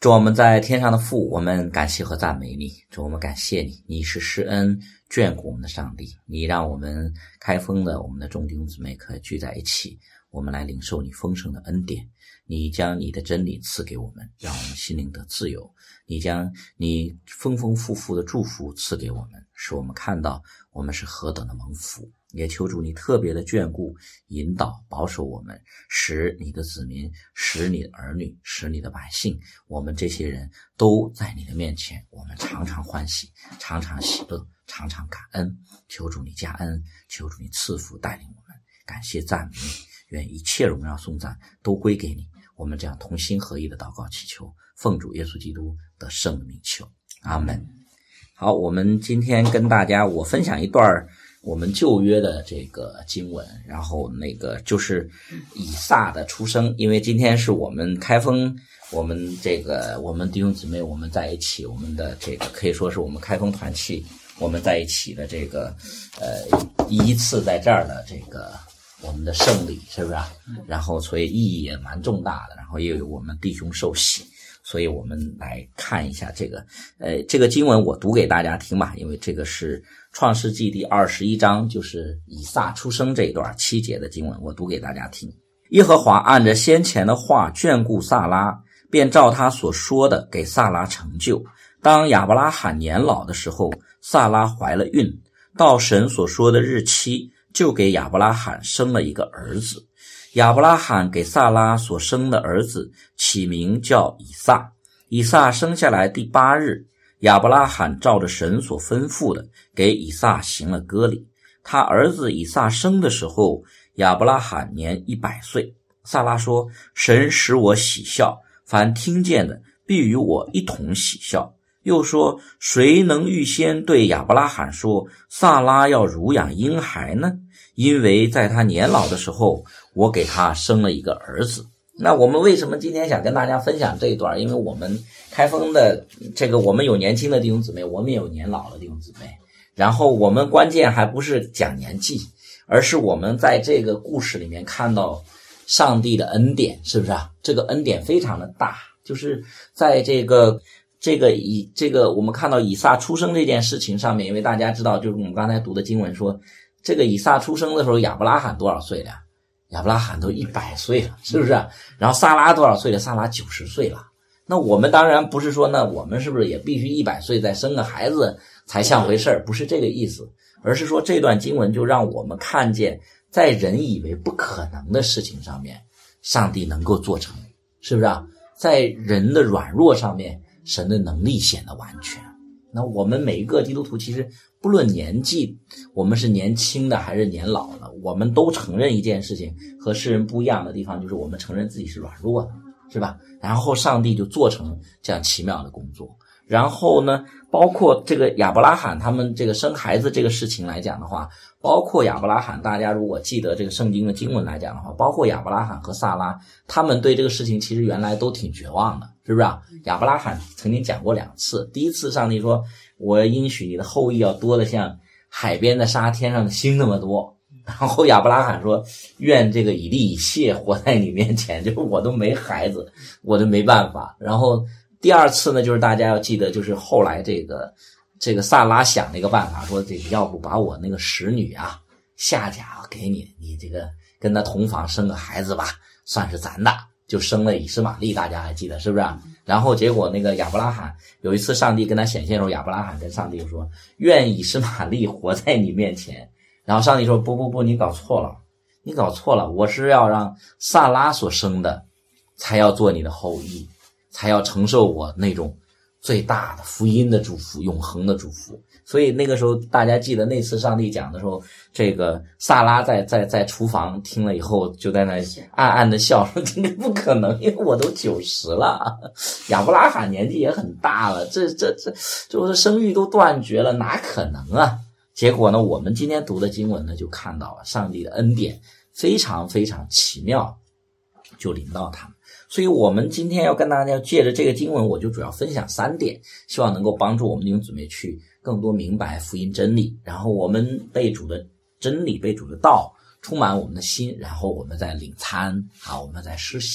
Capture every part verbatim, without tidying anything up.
主我们在天上的父，我们感谢和赞美你。主我们感谢你，你是施恩眷顾我们的上帝，你让我们开封的我们的众弟兄姊妹可以聚在一起，我们来领受你丰盛的恩典。你将你的真理赐给我们，让我们心灵得自由。你将你丰丰富富的祝福赐给我们，使我们看到我们是何等的蒙福。也求主你特别的眷顾、引导、保守我们，使你的子民，使你的儿女，使你的百姓，我们这些人都在你的面前，我们常常欢喜，常常喜乐，常常感恩。求主你加恩，求主你赐福带领我们。感谢赞美你，愿一切荣耀颂赞都归给你。我们这样同心合意的祷告祈求，奉主耶稣基督的圣名求，阿们。好，我们今天跟大家我分享一段我们旧约的这个经文，然后那个就是以撒的出生。因为今天是我们开封，我们这个我们弟兄姊妹我们在一起，我们的这个可以说是我们开封团契我们在一起的这个呃第一次在这儿的这个我们的圣礼，是不是啊？然后所以意义也蛮重大的，然后也有我们弟兄受洗，所以我们来看一下这个呃这个经文我读给大家听吧，因为这个是创世纪第二十一章，就是以撒出生这一段七节的经文，我读给大家听。耶和华按着先前的话眷顾撒拉，便照他所说的给撒拉成就。当亚伯拉罕年老的时候，撒拉怀了孕，到神所说的日期，就给亚伯拉罕生了一个儿子。亚伯拉罕给撒拉所生的儿子起名叫以撒。以撒生下来第八日，亚伯拉罕照着神所吩咐的给以撒行了割礼。他儿子以撒生的时候，亚伯拉罕年一百岁。撒拉说，神使我喜笑，凡听见的必与我一同喜笑。又说，谁能预先对亚伯拉罕说，撒拉要乳养婴孩呢？因为在他年老的时候，我给他生了一个儿子。那我们为什么今天想跟大家分享这一段？因为我们开封的这个，我们有年轻的弟兄姊妹，我们也有年老的弟兄姊妹。然后我们关键还不是讲年纪，而是我们在这个故事里面看到上帝的恩典，是不是啊？这个恩典非常的大，就是在这个这个以这个我们看到以撒出生这件事情上面，因为大家知道，就是我们刚才读的经文说，这个以撒出生的时候，亚伯拉罕多少岁了？亚伯拉罕都一百岁了，是不是？然后撒拉多少岁了？撒拉九十岁了。那我们当然不是说呢，我们是不是也必须一百岁再生个孩子才像回事儿？不是这个意思，而是说这段经文就让我们看见，在人以为不可能的事情上面，上帝能够做成，是不是啊？在人的软弱上面，神的能力显得完全。那我们每一个基督徒其实不论年纪，我们是年轻的还是年老的，我们都承认一件事情，和世人不一样的地方就是我们承认自己是软弱的，是吧？然后上帝就做成这样奇妙的工作。然后呢，包括这个亚伯拉罕他们这个生孩子这个事情来讲的话，包括亚伯拉罕，大家如果记得这个圣经的经文来讲的话，包括亚伯拉罕和撒拉，他们对这个事情其实原来都挺绝望的，是不是啊？亚伯拉罕曾经讲过两次，第一次上帝说，我应许你的后裔要多的像海边的沙，天上的星那么多。然后亚伯拉罕说，愿这个以利以谢活在你面前，就是我都没孩子，我都没办法。然后第二次呢，就是大家要记得，就是后来这个这个萨拉想了一个办法，说这个要不把我那个使女啊夏甲给你，你这个跟他同房生个孩子吧，算是咱的，就生了以实玛利，大家还记得是不是？然后结果那个亚伯拉罕有一次上帝跟他显现的时候，亚伯拉罕跟上帝说，愿以实玛利活在你面前。然后上帝说，不不不，你搞错了，你搞错了，我是要让萨拉所生的才要做你的后裔，才要承受我那种最大的福音的祝福，永恒的祝福。所以那个时候大家记得那次上帝讲的时候，这个萨拉在在在厨房听了以后就在那暗暗的笑说，这个不可能，因为我都九十了，亚伯拉罕年纪也很大了，这这这就是生育都断绝了，哪可能啊？结果呢，我们今天读的经文呢，就看到了上帝的恩典非常非常奇妙，就临到他们。所以我们今天要跟大家借着这个经文，我就主要分享三点，希望能够帮助我们弟兄姊妹去更多明白福音真理，然后我们被主的真理、被主的道充满我们的心，然后我们再领餐啊，我们再施洗，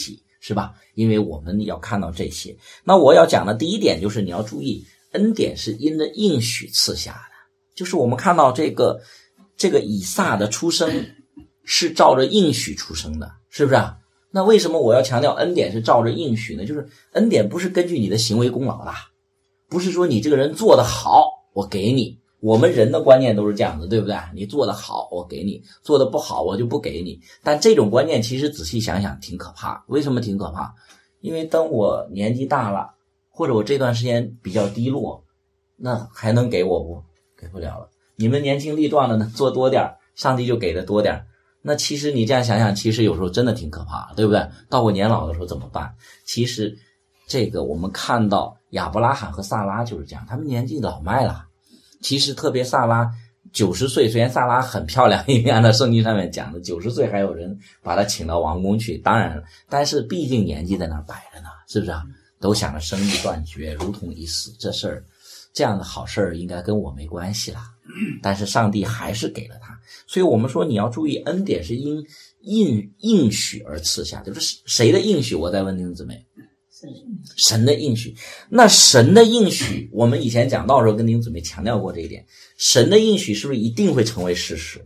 是吧？因为我们要看到这些。那我要讲的第一点就是你要注意，恩典是因着应许赐下的，就是我们看到这个这个以撒的出生是照着应许出生的，是不是啊？那为什么我要强调恩典是照着应许呢？就是恩典不是根据你的行为功劳的，不是说你这个人做得好我给你，我们人的观念都是这样的，对不对？你做得好我给你，做得不好我就不给你。但这种观念其实仔细想想挺可怕。为什么挺可怕？因为等我年纪大了，或者我这段时间比较低落，那还能给我不？给不了了。你们年轻力壮的呢，做多点，上帝就给的多点。那其实你这样想想，其实有时候真的挺可怕的，对不对？到我年老的时候怎么办？其实这个我们看到亚伯拉罕和撒拉就是这样，他们年纪老迈了。其实特别撒拉九十岁，虽然撒拉很漂亮，因为按照圣经上面讲的九十岁还有人把她请到王宫去，当然了，但是毕竟年纪在那摆着呢，是不是啊？都想着生育断绝如同已死，这事儿这样的好事儿应该跟我没关系啦。但是上帝还是给了他，所以我们说你要注意，恩典是因应应许而赐下，就是谁的应许？我再问弟兄姊妹，神的应许。那神的应许，我们以前讲到的时候跟弟兄姊妹强调过这一点，神的应许是不是一定会成为事实？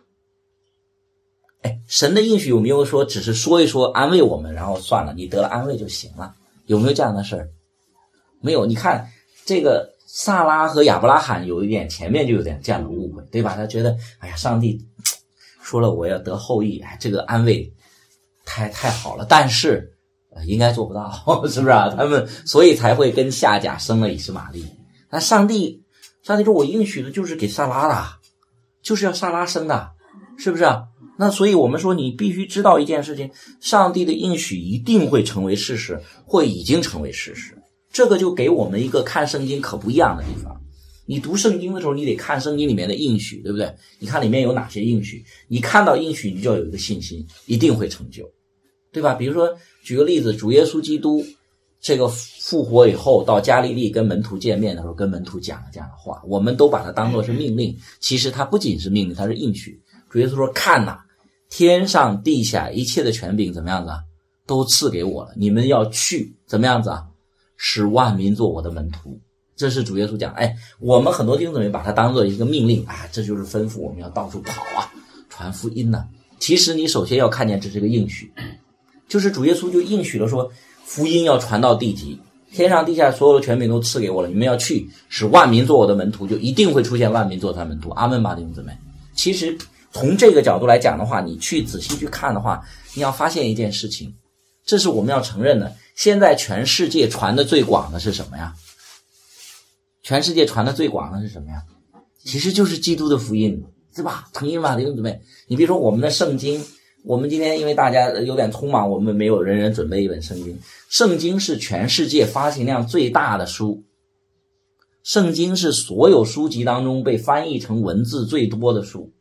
哎，神的应许有没有说只是说一说安慰我们，然后算了，你得了安慰就行了？有没有这样的事儿？没有。你看这个撒拉和亚伯拉罕有一点，前面就有点这样的误会，对吧？他觉得哎呀，上帝说了我要得后裔，哎，这个安慰太太好了，但是呃应该做不到，是不是啊？他们所以才会跟夏甲生了以实玛利。那上帝上帝说我应许的就是给撒拉的，就是要撒拉生的，是不是啊？那所以我们说你必须知道一件事情，上帝的应许一定会成为事实，或已经成为事实。这个就给我们一个看圣经可不一样的地方。你读圣经的时候，你得看圣经里面的应许，对不对？你看里面有哪些应许，你看到应许你就要有一个信心，一定会成就，对吧？比如说举个例子，主耶稣基督这个复活以后到加利利跟门徒见面的时候，跟门徒讲了这样的话，我们都把它当作是命令，其实它不仅是命令，它是应许。主耶稣说，看哪，天上地下一切的权柄怎么样子啊，都赐给我了，你们要去怎么样子啊，使万民做我的门徒。这是主耶稣讲。哎，我们很多弟兄姊妹把它当做一个命令啊，这就是吩咐我们要到处跑啊，传福音呢、啊。其实你首先要看见这是个应许，就是主耶稣就应许了说，福音要传到地极，天上地下所有的权柄都赐给我了，你们要去使万民做我的门徒，就一定会出现万民做他的门徒。阿们吧，弟兄姊妹。其实从这个角度来讲的话，你去仔细去看的话，你要发现一件事情，这是我们要承认的。现在全世界传的最广的是什么呀？全世界传的最广的是什么呀？其实就是基督的福音，对吧？同意吗，弟兄姊妹？你比如说我们的圣经，我们今天因为大家有点匆忙，我们没有人人准备一本圣经。圣经是全世界发行量最大的书，圣经是所有书籍当中被翻译成文字最多的书，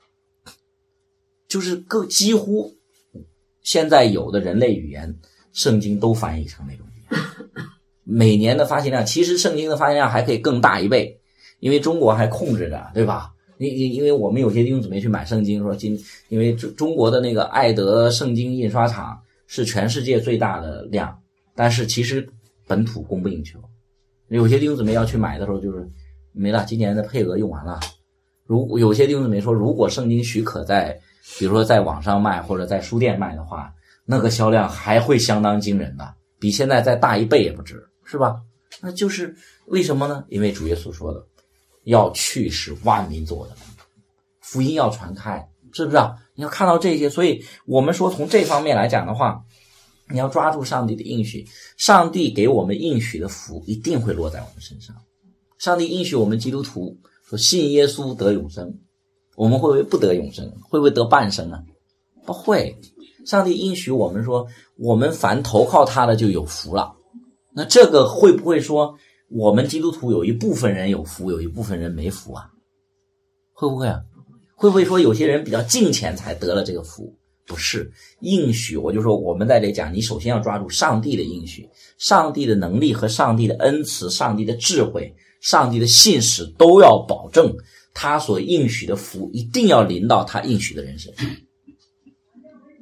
就是各几乎现在有的人类语言，圣经都翻译成那种语言。每年的发行量，其实圣经的发行量还可以更大一倍，因为中国还控制着，对吧？因因为我们有些弟兄姊妹去买圣经，说今因为中国的那个爱德圣经印刷厂是全世界最大的量，但是其实本土供不应求。有些弟兄姊妹要去买的时候就是没了，今年的配额用完了。如有些弟兄姊妹说，如果圣经许可在比如说在网上卖或者在书店卖的话，那个销量还会相当惊人的，比现在再大一倍也不止，是吧？那就是为什么呢？因为主耶稣说的，要去使万民做我的门徒，福音要传开，是不是啊？你要看到这些，所以我们说从这方面来讲的话，你要抓住上帝的应许，上帝给我们应许的福一定会落在我们身上。上帝应许我们基督徒说信耶稣得永生，我们会不会不得永生？会不会得半生啊？不会。上帝应许我们说，我们凡投靠他的就有福了。那这个会不会说我们基督徒有一部分人有福，有一部分人没福啊？会不会啊？会不会说有些人比较敬虔才得了这个福？不是。应许，我就说我们在这里讲，你首先要抓住上帝的应许，上帝的能力和上帝的恩慈，上帝的智慧，上帝的信实都要保证他所应许的福一定要临到他应许的人身上。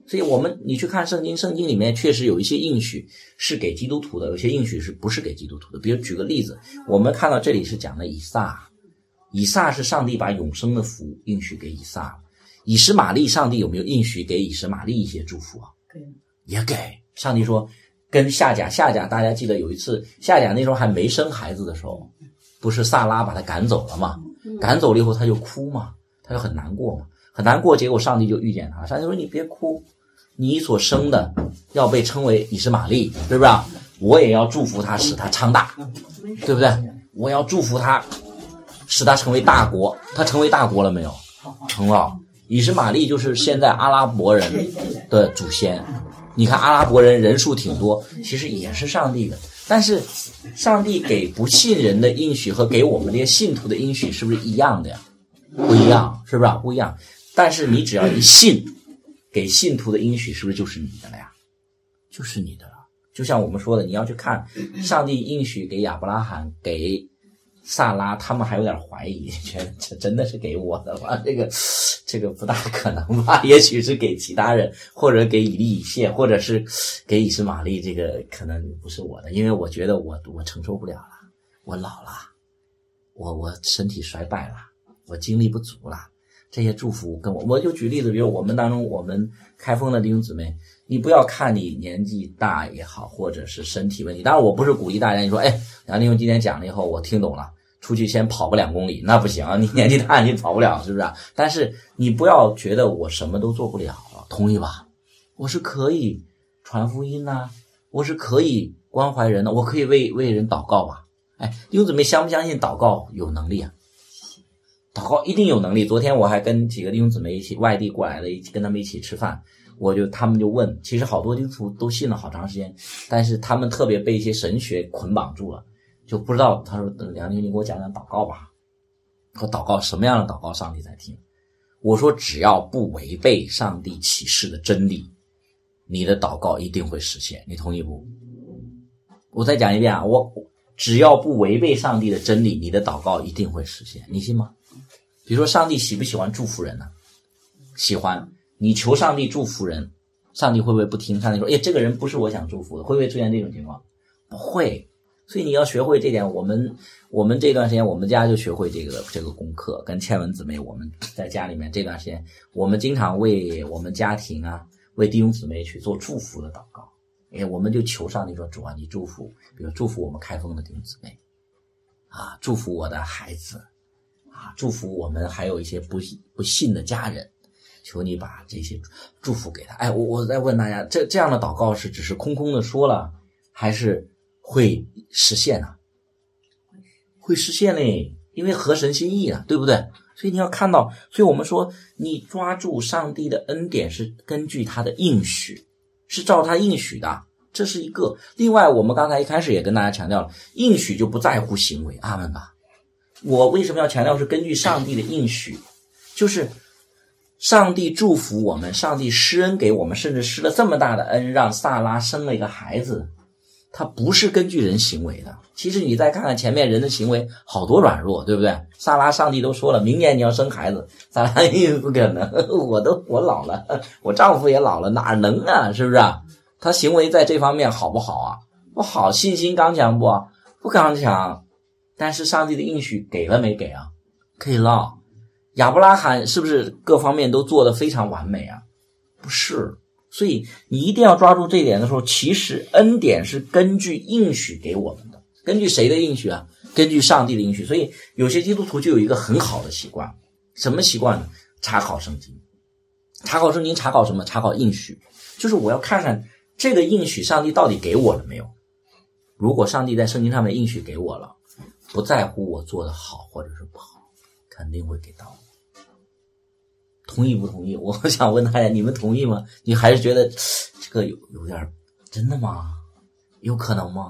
所以我们你去看圣经，圣经里面确实有一些应许是给基督徒的，有些应许是不是给基督徒的。比如举个例子，我们看到这里是讲的以撒，以撒是上帝把永生的福应许给以撒。以实玛利，上帝有没有应许给以实玛利一些祝福啊？也给。上帝说跟夏甲，夏甲大家记得有一次，夏甲那时候还没生孩子的时候，不是撒拉把他赶走了吗？赶走了以后他就哭嘛，他就很难过嘛，很难过。结果上帝就遇见他，上帝说你别哭，你所生的要被称为以实玛利，对不对？我也要祝福他，使他昌大，对不对？我要祝福他，使他成为大国。他成为大国了没有？成了。以实玛利就是现在阿拉伯人的祖先。你看阿拉伯人人数挺多，其实也是上帝的。但是上帝给不信人的应许和给我们这些信徒的应许是不是一样的呀？不一样，是不是？不一样。但是你只要一信，给信徒的应许是不是就是你的了呀？就是你的了。就像我们说的，你要去看上帝应许给亚伯拉罕，给萨拉，他们还有点怀疑，觉得这真的是给我的吗？这个这个不大可能吧？也许是给其他人，或者给以利以谢，或者是给以实玛利，这个可能不是我的，因为我觉得我我承受不了了，我老了，我我身体衰败了，我精力不足了。这些祝福跟我，我就举例子，比如我们当中，我们开封的弟兄姊妹，你不要看你年纪大也好，或者是身体问题。当然，我不是鼓励大家，你说，哎，杨弟兄今天讲了以后，我听懂了，出去先跑个两公里，那不行，你年纪大你跑不了，是不是？但是你不要觉得我什么都做不了，同意吧？我是可以传福音呐、啊，我是可以关怀人的，我可以为为人祷告吧？哎，弟兄姊妹相不相信祷告有能力啊？祷告一定有能力。昨天我还跟几个弟兄姊妹一起外地过来的，一起跟他们一起吃饭，我就他们就问，其实好多基督徒都信了好长时间，但是他们特别被一些神学捆绑住了，就不知道。他说梁弟兄你给我讲讲祷告吧。我祷告什么样的祷告上帝在听？我说只要不违背上帝启示的真理，你的祷告一定会实现，你同意不？我再讲一遍啊，我只要不违背上帝的真理，你的祷告一定会实现，你信吗？比如说上帝喜不喜欢祝福人呢？喜欢。你求上帝祝福人，上帝会不会不听？上帝说，哎，这个人不是我想祝福的，会不会出现这种情况？不会。所以你要学会这点。我们我们这段时间我们家就学会这个这个功课，跟倩文姊妹我们在家里面这段时间，我们经常为我们家庭啊，为弟兄姊妹去做祝福的祷告。哎，我们就求上帝说，主啊，你祝福，比如祝福我们开封的弟兄姊妹啊，祝福我的孩子啊，祝福我们还有一些不不信的家人，求你把这些祝福给他。哎，我我再问大家，这这样的祷告是只是空空的说了，还是会实现啊？会实现嘞，因为合神心意啊，对不对？所以你要看到，所以我们说，你抓住上帝的恩典是根据他的应许，是照他应许的，这是一个。另外，我们刚才一开始也跟大家强调了，应许就不在乎行为，阿们吧。我为什么要强调是根据上帝的应许？就是上帝祝福我们，上帝施恩给我们，甚至施了这么大的恩，让萨拉生了一个孩子，他不是根据人行为的。其实你再看看前面人的行为，好多软弱，对不对？萨拉上帝都说了，明年你要生孩子，萨拉不可能，我都我老了，我丈夫也老了，哪能啊？是不是啊？他行为在这方面好不好啊？不好，信心刚强不？不刚强。但是上帝的应许给了没给啊？给了。亚伯拉罕是不是各方面都做得非常完美啊？不是。所以你一定要抓住这一点的时候，其实恩典是根据应许给我们的。根据谁的应许啊？根据上帝的应许。所以有些基督徒就有一个很好的习惯，什么习惯呢？查考圣经。查考圣经查考什么？查考应许。就是我要看看这个应许上帝到底给我了没有。如果上帝在圣经上面应许给我了，不在乎我做的好或者是不好，肯定会给到我。同意不同意？我想问大家，你们同意吗？你还是觉得这个有有点真的吗？有可能吗？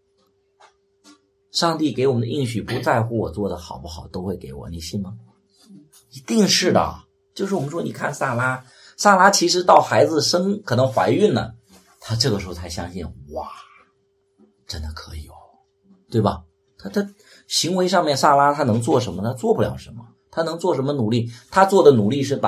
上帝给我们的应许不在乎我做的好不好，都会给我，你信吗？一定是的。就是我们说，你看萨拉，萨拉其实到孩子生可能怀孕了，他这个时候才相信，哇，真的可以哦，对吧？他他行为上面萨拉他能做什么呢？做不了什么。他能做什么努力？他做的努力是把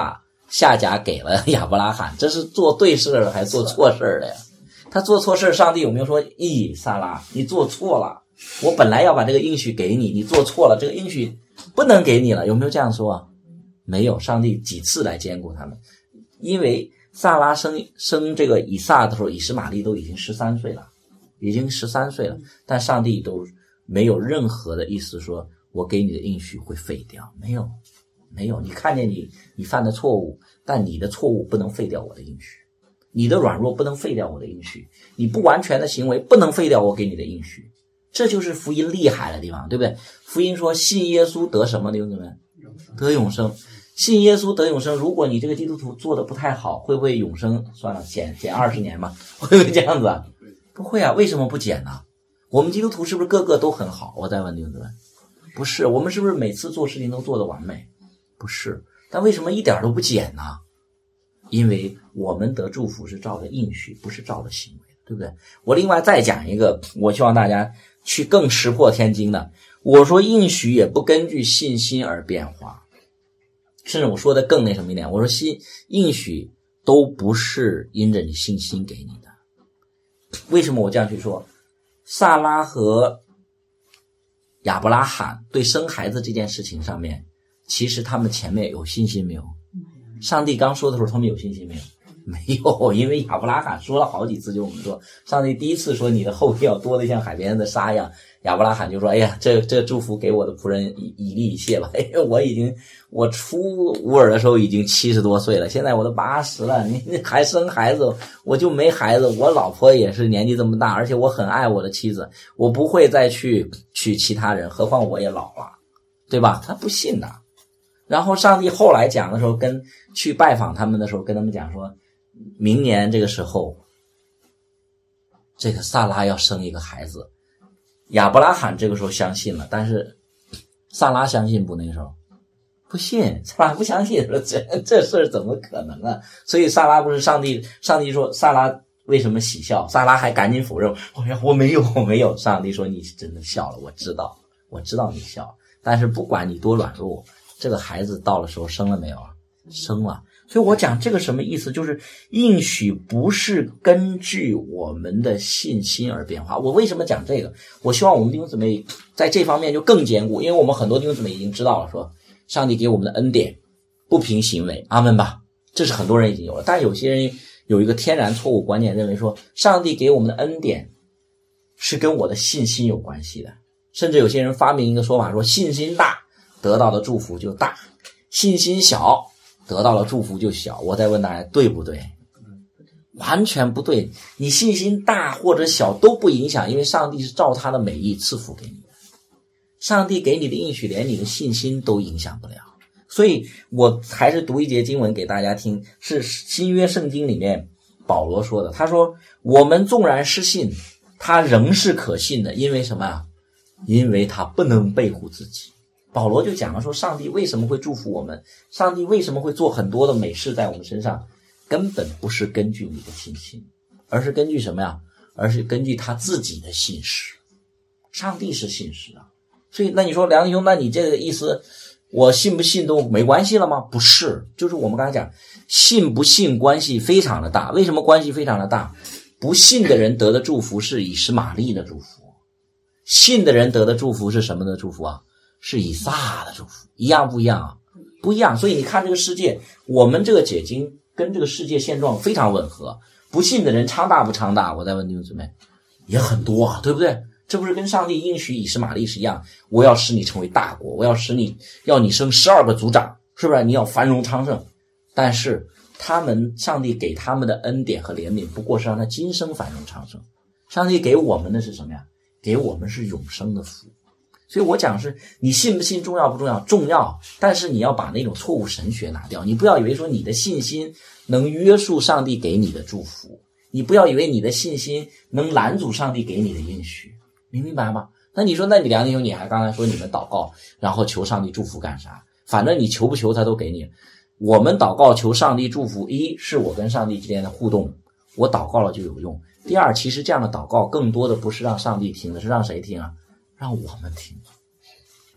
夏甲给了亚伯拉罕，这是做对事了还是做错事了呀？他做错事，上帝有没有说，咦，撒拉，你做错了，我本来要把这个应许给你，你做错了，这个应许不能给你了，有没有这样说啊？没有，上帝几次来兼顾他们。因为撒拉生生这个以撒的时候，以实玛利都已经十三岁了，已经十三岁了，但上帝都没有任何的意思说我给你的应许会废掉，没有，没有。你看见你你犯的错误，但你的错误不能废掉我的应许，你的软弱不能废掉我的应许，你不完全的行为不能废掉我给你的应许。这就是福音厉害的地方，对不对？福音说信耶稣得什么弟兄姊妹？得永生。信耶稣得永生，如果你这个基督徒做的不太好，会不会永生算了减减二十年吧？会不会这样子啊？不会啊，为什么不减呢？我们基督徒是不是个个都很好？我再问弟兄姊妹，不是，我们是不是每次做事情都做得完美？不是，但为什么一点都不减呢？因为我们得祝福是照着应许，不是照着行为，对不对？我另外再讲一个，我希望大家去更石破天惊的，我说应许也不根据信心而变化。甚至我说的更那什么一点，我说信应许都不是因着你信心给你的。为什么我这样去说？撒拉和亚伯拉罕对生孩子这件事情上面，其实他们前面有信心没有？上帝刚说的时候他们有信心没有？没有，因为亚伯拉罕说了好几次，就我们说上帝第一次说你的后裔要多的像海边的沙一样，亚伯拉罕就说哎呀，这这祝福给我的仆人以以利以谢吧。哎呀，我已经我出乌尔的时候已经七十多岁了，现在我都八十了，你你还生孩子，我就没孩子，我老婆也是年纪这么大，而且我很爱我的妻子，我不会再去娶其他人，何况我也老了，对吧？他不信的。然后上帝后来讲的时候，跟去拜访他们的时候跟他们讲说，明年这个时候这个撒拉要生一个孩子。亚伯拉罕这个时候相信了，但是撒拉相信不？那个时候不信，撒拉不相信，这这事儿怎么可能啊？所以撒拉不是上帝上帝说撒拉为什么喜笑，撒拉还赶紧否认，哎呀，我没有我没有。上帝说你真的笑了，我知道我知道你笑，但是不管你多软弱，这个孩子到了时候生了没有啊？生了。所以我讲这个什么意思，就是应许不是根据我们的信心而变化。我为什么讲这个？我希望我们弟兄姊妹在这方面就更坚固，因为我们很多弟兄姊妹已经知道了，说上帝给我们的恩典不凭行为，阿们吧，这是很多人已经有了。但有些人有一个天然错误观念，认为说上帝给我们的恩典是跟我的信心有关系的，甚至有些人发明一个说法，说信心大得到的祝福就大，信心小得到了祝福就小。我再问大家对不对？完全不对。你信心大或者小都不影响，因为上帝是照他的美意赐福给你的。上帝给你的应许连你的信心都影响不了。所以我还是读一节经文给大家听，是新约圣经里面保罗说的。他说我们纵然失信，他仍是可信的，因为什么啊？因为他不能背乎自己。保罗就讲了说，上帝为什么会祝福我们，上帝为什么会做很多的美事在我们身上，根本不是根据你的信心，而是根据什么呀？而是根据他自己的信实。上帝是信实的。所以那你说梁弟兄，那你这个意思我信不信都没关系了吗？不是，就是我们刚才讲信不信关系非常的大。为什么关系非常的大？不信的人得的祝福是以实玛利的祝福，信的人得的祝福是什么的祝福啊？是以撒的祝福。一样不一样啊？不一样。所以你看这个世界，我们这个解经跟这个世界现状非常吻合。不信的人昌大不昌大？我再问弟兄姊妹，也很多啊，对不对？这不是跟上帝应许以实玛利是一样，我要使你成为大国，我要使你要你生十二个族长，是不是？你要繁荣昌盛。但是他们上帝给他们的恩典和怜悯不过是让他今生繁荣昌盛，上帝给我们的是什么呀？给我们是永生的福。所以我讲是你信不信重要不重要？重要，但是你要把那种错误神学拿掉。你不要以为说你的信心能约束上帝给你的祝福，你不要以为你的信心能拦阻上帝给你的应许，明明白吗？那你说那你梁弟兄，你还刚才说你们祷告然后求上帝祝福干啥？反正你求不求他都给你。我们祷告求上帝祝福，一是我跟上帝之间的互动，我祷告了就有用。第二，其实这样的祷告更多的不是让上帝听的，是让谁听啊？让我们听，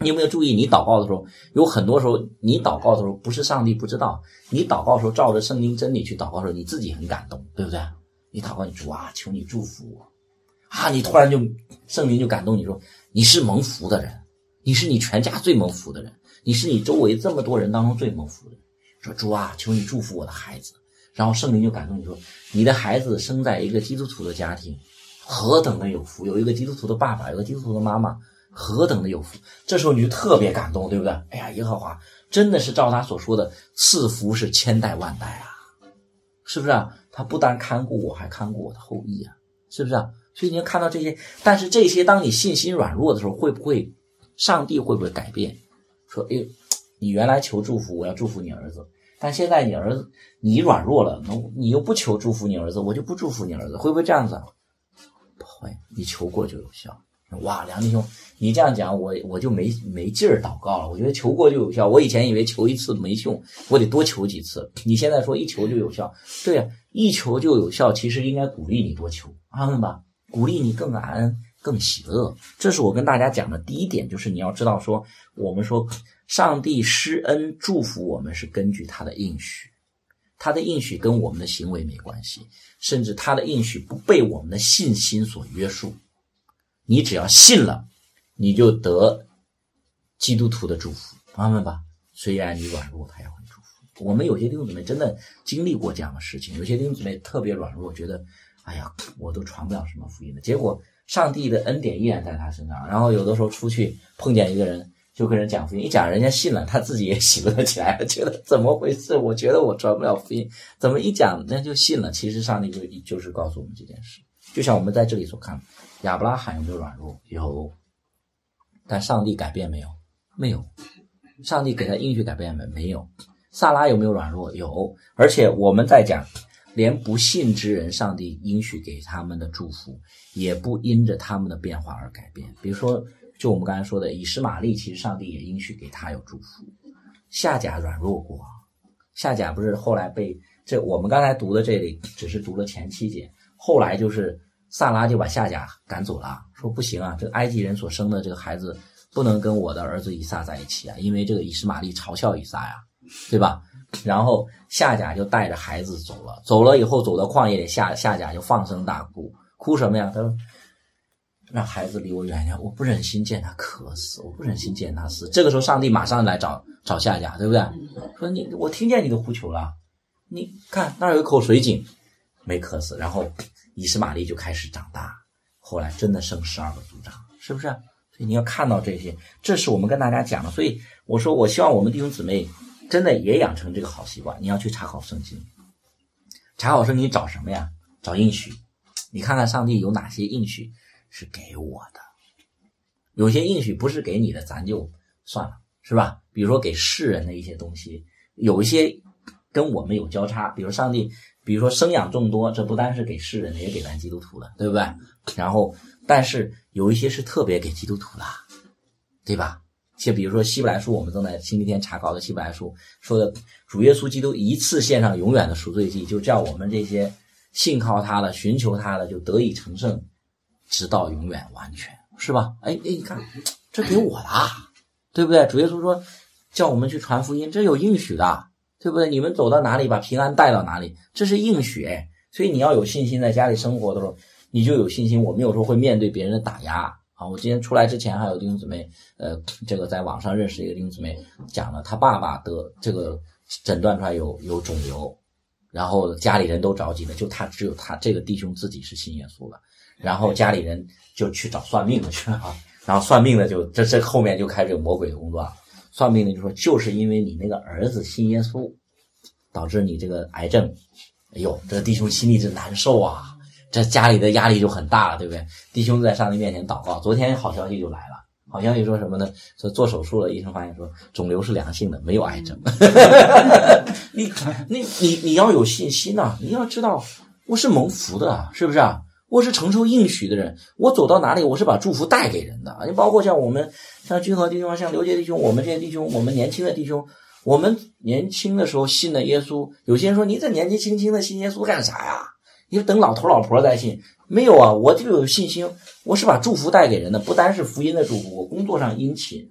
你有没有注意，你祷告的时候，有很多时候你祷告的时候不是上帝不知道，你祷告的时候照着圣经真理去祷告的时候，你自己很感动，对不对？你祷告你主啊，求你祝福我啊，你突然就圣灵就感动你说，你是蒙福的人，你是你全家最蒙福的人，你是你周围这么多人当中最蒙福的人。说主啊，求你祝福我的孩子。然后圣灵就感动你说，你的孩子生在一个基督徒的家庭，何等的有福，有一个基督徒的爸爸，有个基督徒的妈妈，何等的有福。这时候你就特别感动，对不对？哎呀，耶和华真的是照他所说的赐福是千代万代啊，是不是啊？他不但看顾我，还看顾我的后裔啊，是不是啊？所以你要看到这些，但是这些当你信心软弱的时候，会不会上帝会不会改变？说哎，你原来求祝福，我要祝福你儿子，但现在你儿子你软弱了，你又不求祝福你儿子，我就不祝福你儿子，会不会这样子？不会，你求过就有效。哇，梁弟兄，你这样讲，我我就没没劲儿祷告了。我觉得求过就有效，我以前以为求一次没用，我得多求几次。你现在说一求就有效，对啊，一求就有效，其实应该鼓励你多求，阿们吧，鼓励你更安恩、更喜乐。这是我跟大家讲的第一点，就是你要知道说，我们说上帝施恩祝福我们是根据他的应许，他的应许跟我们的行为没关系，甚至他的应许不被我们的信心所约束。你只要信了，你就得基督徒的祝福，阿们吧。虽然你软弱，他也会祝福。我们有些弟兄姊妹真的经历过这样的事情，有些弟兄姊妹特别软弱，觉得哎呀，我都传不了什么福音的。结果上帝的恩典依然在他身上，然后有的时候出去碰见一个人，就跟人讲福音，一讲人家信了，他自己也喜乐起来了，觉得怎么回事？我觉得我传不了福音，怎么一讲人家就信了？其实上帝就就是告诉我们这件事。就像我们在这里所看，亚伯拉罕有没有软弱？有。但上帝改变没有？没有。上帝给他应许改变没？没有。撒拉有没有软弱？有。而且我们在讲，连不信之人，上帝应许给他们的祝福，也不因着他们的变化而改变。比如说，就我们刚才说的以实玛利，其实上帝也应许给他有祝福。夏甲软弱过，夏甲不是后来被这我们刚才读的这里只是读了前七节。后来就是萨拉就把夏甲赶走了，说不行啊，这个埃及人所生的这个孩子不能跟我的儿子以撒在一起啊，因为这个以实玛利嘲笑以撒呀，对吧？然后夏甲就带着孩子走了，走了以后走到旷野里，夏夏甲就放声大哭，哭什么呀？他说让孩子离我远点，我不忍心见他渴死，我不忍心见他死。这个时候上帝马上来找找夏甲，对不对？说你我听见你的呼求了，你看那儿有一口水井，没渴死。然后以实玛利就开始长大，后来真的生十二个族长，是不是？所以你要看到这些，这是我们跟大家讲的。所以我说我希望我们弟兄姊妹真的也养成这个好习惯，你要去查考圣经。查考圣经找什么呀？找应许。你看看上帝有哪些应许是给我的，有些应许不是给你的咱就算了，是吧？比如说给世人的一些东西，有一些跟我们有交叉，比如上帝比如说生养众多，这不单是给世人的，也给咱基督徒的，对不对？然后但是有一些是特别给基督徒的，对吧？就比如说希伯来书，我们正在星期天查考的希伯来书说的，主耶稣基督一次献上永远的赎罪祭，就叫我们这些信靠他的寻求他的就得以成圣，直到永远完全，是吧？哎哎，你看这给我的，对不对？主耶稣说叫我们去传福音，这有应许的，对不对？你们走到哪里把平安带到哪里，这是应许。所以你要有信心，在家里生活的时候你就有信心。我们有时候会面对别人的打压啊，我今天出来之前还有弟兄姊妹呃，这个在网上认识一个弟兄姊妹讲了，他爸爸得这个诊断出来有有肿瘤，然后家里人都着急了，就他只有他这个弟兄自己是信耶稣了，然后家里人就去找算命的去了啊，然后算命的就这这后面就开始有魔鬼的工作了。算命的就说就是因为你那个儿子信耶稣导致你这个癌症，哎呦这个弟兄心里是难受啊，这家里的压力就很大了，对不对？弟兄在上帝面前祷告，昨天好消息就来了，好消息说什么呢？说做手术了，医生发现说肿瘤是良性的，没有癌症。你你你你要有信心啊，你要知道我是蒙福的，是不是啊？我是承受应许的人，我走到哪里我是把祝福带给人的。你包括像我们像君和弟兄，像刘杰弟兄，我们这些弟兄，我们年轻的弟兄，我们年轻的时候信了耶稣，有些人说你这年纪轻轻的信耶稣干啥呀？你就等老头老婆再信。没有啊，我就有信心，我是把祝福带给人的，不单是福音的祝福，我工作上殷勤，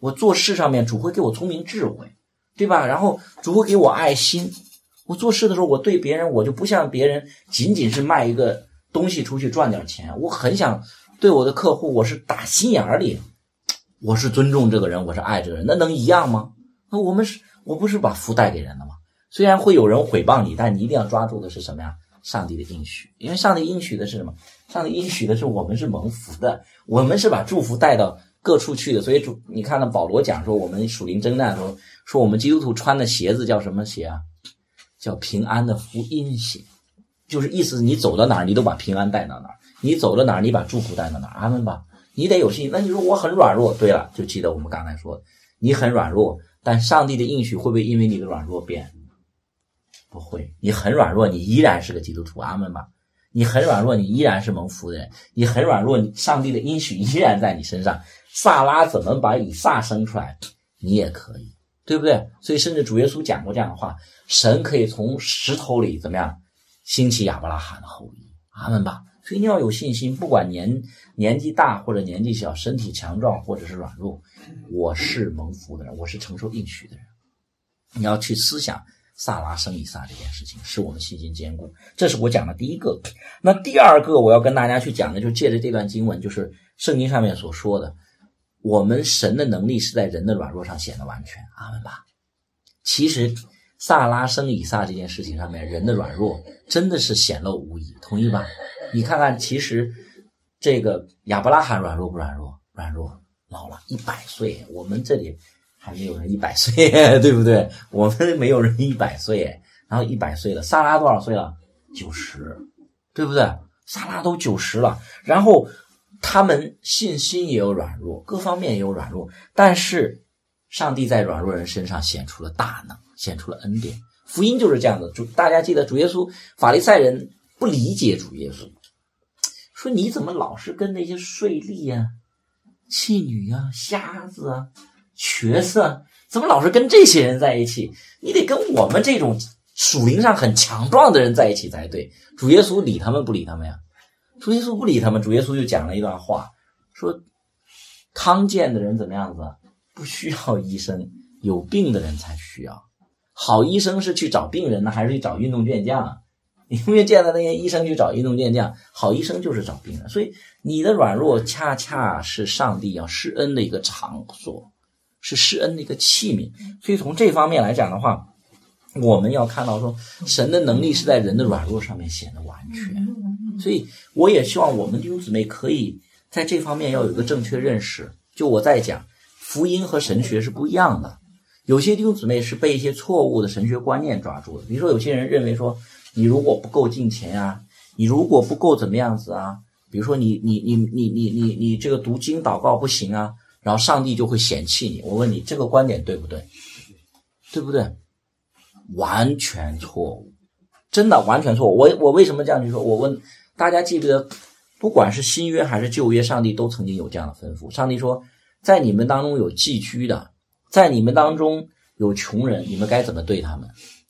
我做事上面主会给我聪明智慧，对吧？然后主会给我爱心。我做事的时候，我对别人，我就不像别人仅仅是卖一个东西出去赚点钱，我很想对我的客户，我是打心眼里，我是尊重这个人，我是爱这个人，那能一样吗？那我们是，我不是把福带给人的吗？虽然会有人诽谤你，但你一定要抓住的是什么呀？上帝的应许。因为上帝应许的是什么？上帝应许的是我们是蒙福的，我们是把祝福带到各处去的。所以主，你看到保罗讲说，我们属灵征战的时候，说我们基督徒穿的鞋子叫什么鞋啊？叫平安的福音鞋。就是意思你走到哪儿，你都把平安带到哪儿，你走到哪儿，你把祝福带到哪儿。阿们吧。你得有信心。那你说我很软弱，对了，就记得我们刚才说的，你很软弱，但上帝的应许会不会因为你的软弱变？不会。你很软弱，你依然是个基督徒。阿们吧。你很软弱，你依然是蒙福的人。你很软弱，上帝的应许依然在你身上。撒拉怎么把以撒生出来，你也可以，对不对？所以甚至主耶稣讲过这样的话，神可以从石头里怎么样兴起亚伯拉罕的后裔。阿们吧。所以你要有信心，不管年年纪大或者年纪小，身体强壮或者是软弱，我是蒙福的人，我是承受应许的人。你要去思想撒拉生以撒这件事情，使我们信心坚固。这是我讲的第一个。那第二个我要跟大家去讲的，就借着这段经文，就是圣经上面所说的，我们神的能力是在人的软弱上显得完全。阿们吧。其实撒拉生以撒这件事情上面，人的软弱真的是显露无遗，同意吧？你看看，其实这个亚伯拉罕软弱不软弱？软弱，老了一百岁，我们这里还没有人一百岁，对不对？我们没有人一百岁，然后一百岁了。撒拉多少岁了？九十，对不对？撒拉都九十了，然后他们信心也有软弱，各方面也有软弱，但是上帝在软弱人身上显出了大能，显出了恩典。福音就是这样的。主，大家记得主耶稣，法利赛人不理解主耶稣，说你怎么老是跟那些税吏啊、妓女啊、瞎子啊、瘸子啊，怎么老是跟这些人在一起？你得跟我们这种属灵上很强壮的人在一起才对。主耶稣理他们不理他们呀？主耶稣不理他们，主耶稣就讲了一段话，说康健的人怎么样子？不需要医生，有病的人才需要。好医生是去找病人呢，还是去找运动健将啊？你有没有见到那些医生去找运动健将？好医生就是找病人。所以你的软弱恰恰是上帝要施恩的一个场所，是施恩的一个器皿。所以从这方面来讲的话，我们要看到说神的能力是在人的软弱上面显得完全。所以我也希望我们弟兄姊妹可以在这方面要有一个正确认识。就我在讲福音和神学是不一样的，有些弟兄姊妹是被一些错误的神学观念抓住的。比如说有些人认为说你如果不够敬虔啊，你如果不够怎么样子啊，比如说你你你你你你你这个读经祷告不行啊，然后上帝就会嫌弃你。我问你，这个观点对不对？对不对？完全错误，真的完全错误。我我为什么这样去说？我问大家记不记得，不管是新约还是旧约，上帝都曾经有这样的吩咐。上帝说，在你们当中有寄居的，在你们当中有穷人，你们该怎么对他们？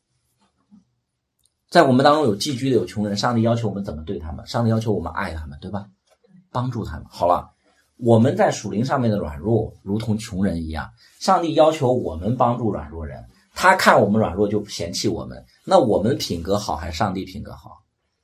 在我们当中有寄居的有穷人，上帝要求我们怎么对他们？上帝要求我们爱他们，对吧？帮助他们。好了，我们在属灵上面的软弱如同穷人一样，上帝要求我们帮助软弱人，他看我们软弱就嫌弃我们，那我们品格好还是上帝品格好？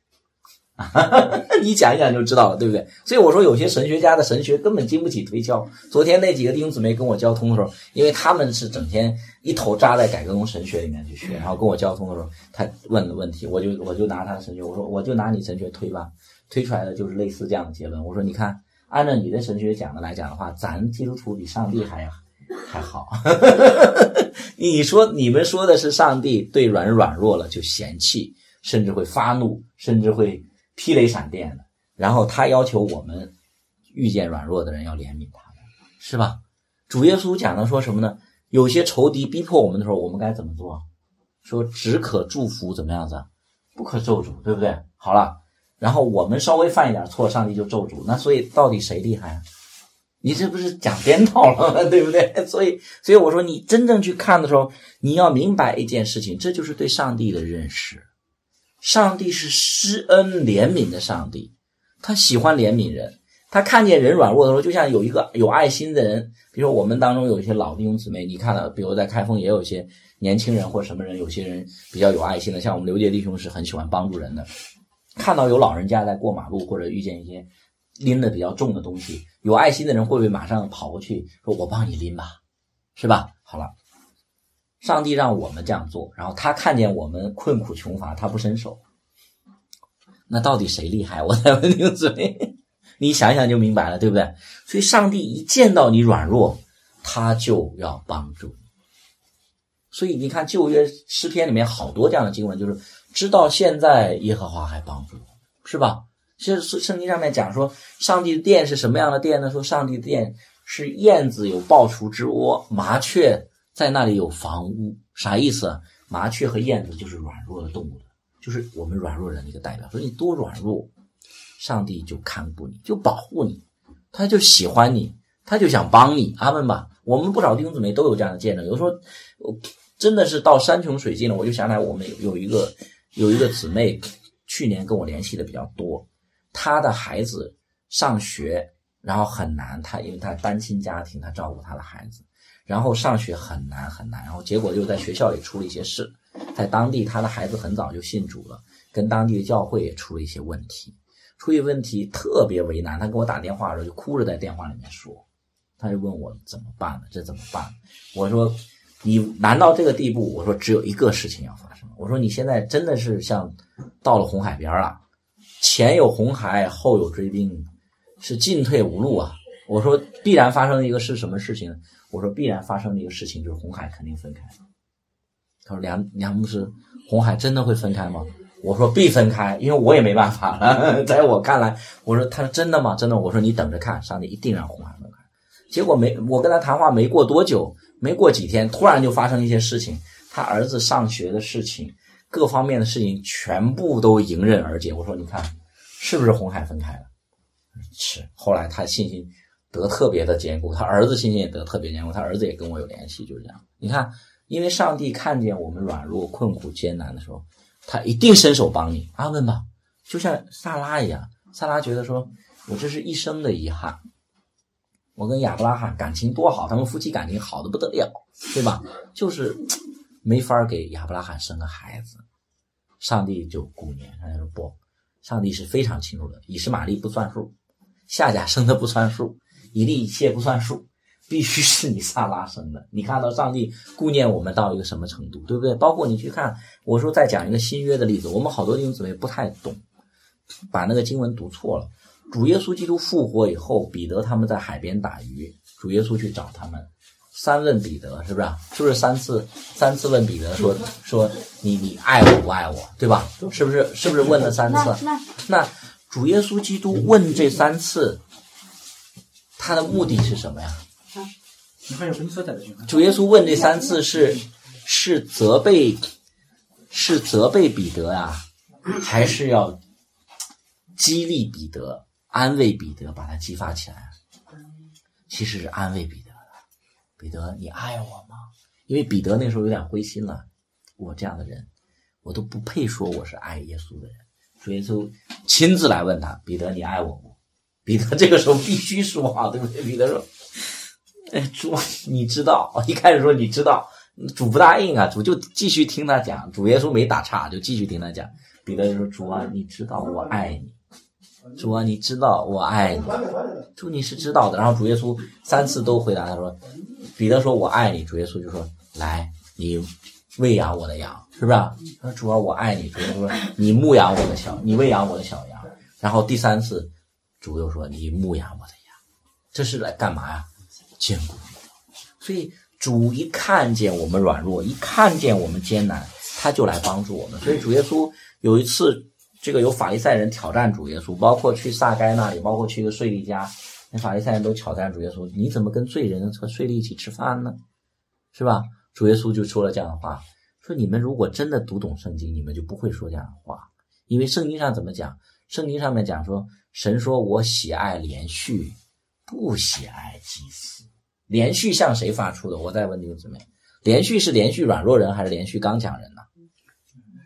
你讲一讲就知道了，对不对？所以我说有些神学家的神学根本经不起推敲。昨天那几个弟兄姊妹跟我交通的时候，因为他们是整天一头扎在改革宗神学里面去学，然后跟我交通的时候，他问的问题，我就我就拿他的神学，我说我就拿你神学推吧，推出来的就是类似这样的结论。我说你看，按照你的神学讲的来讲的话，咱基督徒比上帝还还好。你说你们说的是上帝对软软弱了就嫌弃，甚至会发怒，甚至会劈雷闪电的，然后他要求我们遇见软弱的人要怜悯他们，是吧？主耶稣讲的说什么呢？有些仇敌逼迫我们的时候，我们该怎么做？说只可祝福，怎么样子？不可咒诅，对不对？好了，然后我们稍微犯一点错，上帝就咒诅，那所以到底谁厉害啊？你这不是讲颠倒了吗？对不对？所以所以我说你真正去看的时候，你要明白一件事情，这就是对上帝的认识。上帝是施恩怜悯的上帝，他喜欢怜悯人， 他看见人软弱的时候，就像有一个有爱心的人，比如说我们当中有一些老弟兄姊妹，你看了，比如在开封也有一些年轻人或什么人，有些人比较有爱心的，像我们刘杰弟兄是很喜欢帮助人的。看到有老人家在过马路或者遇见一些拎的比较重的东西，有爱心的人会不会马上跑过去说我帮你拎吧，是吧？好了，上帝让我们这样做，然后他看见我们困苦穷乏，他不伸手，那到底谁厉害？我在问你嘴，你想想就明白了，对不对？所以上帝一见到你软弱，他就要帮助你。所以你看旧约诗篇里面好多这样的经文，就是直到现在耶和华还帮助我，是吧？其实圣经上面讲说上帝的殿是什么样的殿呢？说上帝的殿是燕子有抱雏之窝，麻雀在那里有房屋。啥意思啊？麻雀和燕子就是软弱的动物，就是我们软弱人的一个代表。所以你多软弱，上帝就看顾你，就保护你，他就喜欢你，他就想帮你。阿们吧。我们不少弟兄姊妹都有这样的见证，有时候真的是到山穷水尽了，我就想起来我们有一个有一个姊妹去年跟我联系的比较多，她的孩子上学然后很难，她因为她单亲家庭，她照顾她的孩子，然后上学很难很难，然后结果就在学校里出了一些事，在当地她的孩子很早就信主了，跟当地的教会也出了一些问题，出现问题特别为难，她跟我打电话的时候就哭着在电话里面说，她就问我怎么办呢？这怎么办？我说你难到这个地步，我说只有一个事情要发生，我说你现在真的是像到了红海边了，前有红海后有追兵，是进退无路啊。我说必然发生的一个是什么事情呢？我说必然发生的一个事情就是红海肯定分开。他说梁梁牧师，红海真的会分开吗？我说必分开，因为我也没办法了。在我看来，我说他说真的吗？真的。我说你等着看，上帝一定让红海分开。结果没，我跟他谈话没过多久，没过几天，突然就发生一些事情，他儿子上学的事情，各方面的事情全部都迎刃而解。我说你看是不是红海分开了？是。后来他信心得特别的坚固，他儿子信心也得特别坚固，他儿子也跟我有联系，就是这样。你看，因为上帝看见我们软弱困苦艰难的时候，他一定伸手帮你。阿们吧。就像撒拉一样，撒拉觉得说我这是一生的遗憾，我跟亚伯拉罕感情多好，他们夫妻感情好的不得了，对吧？就是没法给亚伯拉罕生个孩子，上帝就顾念，上帝说不，上帝是非常清楚的，以实玛利不算数，夏甲生的不算数，以利以谢不算数，必须是你撒拉生的。你看到上帝顾念我们到一个什么程度，对不对？包括你去看，我说再讲一个新约的例子，我们好多弟兄姊妹不太懂，把那个经文读错了。主耶稣基督复活以后，彼得他们在海边打鱼，主耶稣去找他们，三问彼得，是不是？是不是三次三次问彼得说说你你爱我不爱我，对吧？是不是是不是问了三次？那那主耶稣基督问这三次，他的目的是什么呀？主耶稣问这三次是是责备是责备彼得呀，还是要激励彼得？安慰彼得，把他激发起来，其实是安慰彼得的。彼得，你爱我吗？因为彼得那时候有点灰心了，我这样的人，我都不配说我是爱耶稣的人。主耶稣亲自来问他，彼得，你爱我吗？彼得这个时候必须说啊，对不对？彼得说，哎，主，你知道？一开始说你知道，主不答应啊，主就继续听他讲，主耶稣没打岔，就继续听他讲。彼得就说，主啊，你知道我爱你。主啊，你知道我爱你，主你是知道的。然后主耶稣三次都回答他说，彼得说我爱你，主耶稣就说来，你喂养我的羊，是不是？他说主啊我爱你，主耶稣说你牧养我的小，你喂养我的小羊。然后第三次主又说你牧养我的羊，这是来干嘛呀？坚固你。所以主一看见我们软弱，一看见我们艰难，他就来帮助我们。所以主耶稣有一次，这个有法利赛人挑战主耶稣，包括去撒该那里，包括去一个税吏家，那法利赛人都挑战主耶稣，你怎么跟罪人和税吏一起吃饭呢？是吧？主耶稣就说了这样的话，说你们如果真的读懂圣经，你们就不会说这样的话。因为圣经上怎么讲？圣经上面讲说，神说我喜爱连续，不喜爱祭司。连续向谁发出的？我再问你们姊妹，连续是连续软弱人还是连续刚强人呢？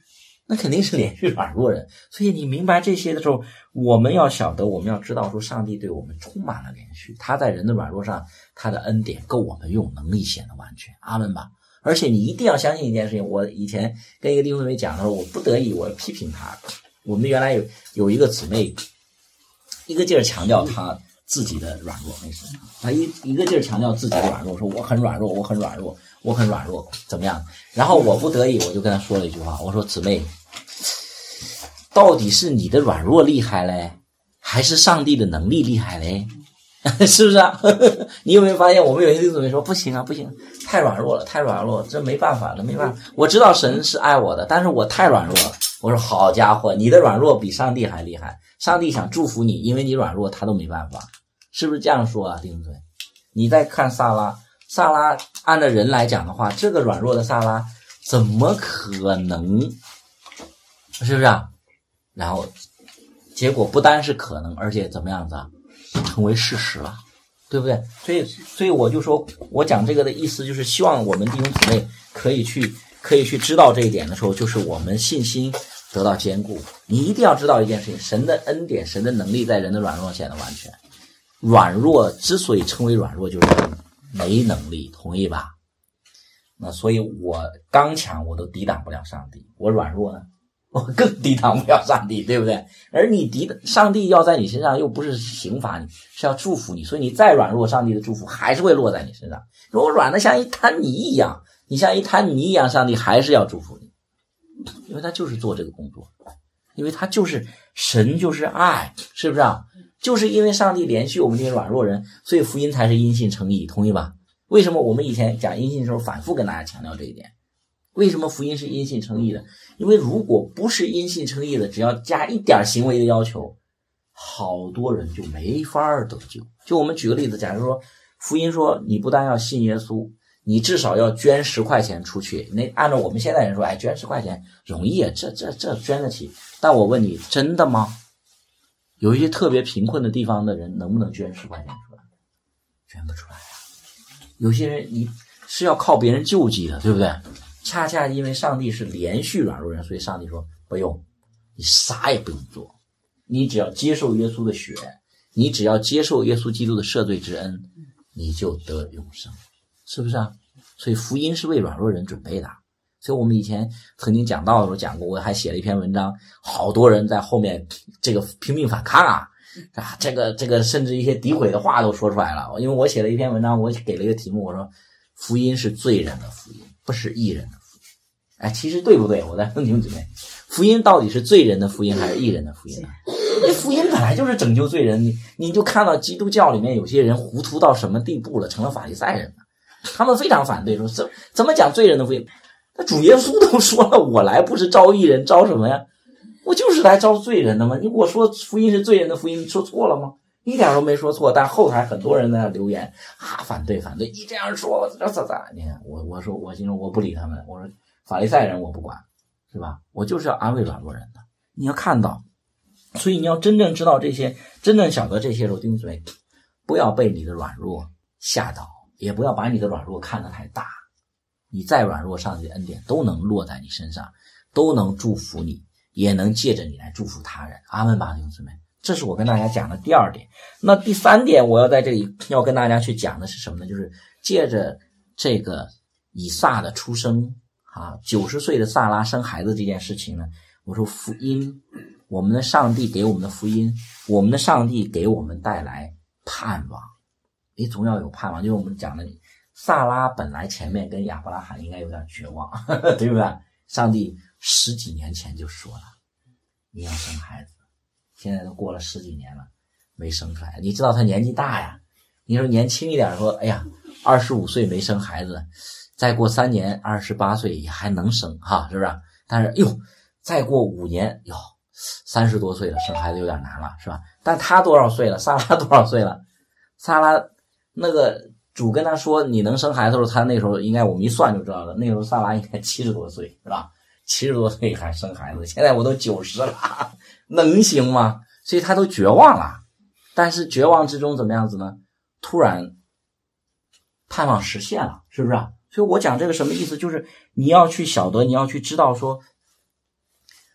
那肯定是连续软弱人。所以你明白这些的时候，我们要晓得，我们要知道说上帝对我们充满了连续，他在人的软弱上，他的恩典够我们用，能力显得完全。阿们吧。而且你一定要相信一件事情，我以前跟一个弟兄姊妹讲的时候，我不得已我批评他。我们原来有有一个姊妹，一个劲儿强调他自己的软弱，没事，他一一个劲儿强调自己的软弱，说我很软弱，我很软弱，我很软弱，怎么样？然后我不得已我就跟他说了一句话，我说姊妹，到底是你的软弱厉害嘞，还是上帝的能力厉害嘞？是不是啊？你有没有发现我们有些弟兄姊妹说不行啊不行，太软弱了太软弱了，这没办法了没办法，我知道神是爱我的，但是我太软弱了。我说好家伙，你的软弱比上帝还厉害，上帝想祝福你，因为你软弱他都没办法，是不是这样说啊弟兄姊妹？你再看撒拉，撒拉按照人来讲的话，这个软弱的撒拉怎么可能，是不是啊？然后结果不单是可能，而且怎么样子啊，成为事实了，对不对？所以所以我就说，我讲这个的意思就是希望我们弟兄姊妹可以去可以去知道这一点的时候，就是我们信心得到坚固。你一定要知道一件事情，神的恩典神的能力在人的软弱显得完全。软弱之所以称为软弱，就是没能力，同意吧？那所以我刚强我都抵挡不了上帝，我软弱呢我更抵挡不了上帝，对不对？而你抵上帝要在你身上又不是刑罚你，是要祝福你，所以你再软弱，上帝的祝福还是会落在你身上。如果软的像一滩泥一样，你像一滩泥一样，上帝还是要祝福你，因为他就是做这个工作，因为他就是神就是爱，是不是啊？就是因为上帝怜恤我们这些软弱人，所以福音才是因信称义，同意吧？为什么我们以前讲因信的时候反复跟大家强调这一点？为什么福音是因信称义的？因为如果不是因信称义的，只要加一点行为的要求，好多人就没法得救。就我们举个例子，假如说福音说你不但要信耶稣，你至少要捐十块钱出去。那按照我们现在人说，哎，捐十块钱容易啊，这这这捐得起。但我问你，真的吗？有一些特别贫困的地方的人，能不能捐十块钱出来？捐不出来啊。有些人你是要靠别人救济的，对不对？恰恰因为上帝是连续软弱人，所以上帝说不用，你啥也不用做，你只要接受耶稣的血，你只要接受耶稣基督的赦罪之恩，你就得永生，是不是啊？所以福音是为软弱人准备的。所以我们以前曾经讲到的时候讲过，我还写了一篇文章，好多人在后面这个拼命反抗啊，啊，这个这个甚至一些诋毁的话都说出来了。因为我写了一篇文章，我给了一个题目，我说福音是罪人的福音，不是义人的福音。哎，其实对不对？我在问你们姊妹，福音到底是罪人的福音还是义人的福音呢？这福音本来就是拯救罪人，你你就看到基督教里面有些人糊涂到什么地步了，成了法利赛人了。他们非常反对，说怎怎么讲罪人的福音？那主耶稣都说了，我来不是招义人，招什么呀？我就是来招罪人的嘛。你我说福音是罪人的福音，你说错了吗？一点都没说错。但后台很多人在那留言啊，反对反对，你这样说咋咋咋？你看我我说我心中我不理他们，我说法利赛人我不管，是吧？我就是要安慰软弱人的。你要看到，所以你要真正知道这些，真正晓得这些时候，弟兄姊妹，不要被你的软弱吓倒，也不要把你的软弱看得太大。你再软弱，上帝的恩典都能落在你身上，都能祝福你，也能借着你来祝福他人。阿们吧，弟兄姊妹，这是我跟大家讲的第二点。那第三点，我要在这里要跟大家去讲的是什么呢？就是借着这个以撒的出生啊，九十岁的撒拉生孩子这件事情呢，我说福音，我们的上帝给我们的福音，我们的上帝给我们带来盼望。你总要有盼望，就是我们讲的。萨拉本来前面跟亚伯拉罕应该有点绝望，呵呵，对不对？上帝十几年前就说了，你要生孩子，现在都过了十几年了，没生出来。你知道他年纪大呀，你说年轻一点说，哎呀，二十五岁没生孩子，再过三年二十八岁也还能生哈，是不是？但是哟，再过五年哟，三十多岁了，生孩子有点难了，是吧？但他多少岁了？萨拉多少岁了？萨拉那个主跟他说你能生孩子的时候，他那时候应该我们一算就知道了，那时候萨拉应该七十多岁，是吧？七十多岁还生孩子，现在我都九十了，能行吗？所以他都绝望了。但是绝望之中怎么样子呢？突然盼望实现了，是不是啊？所以我讲这个什么意思，就是你要去晓得，你要去知道说，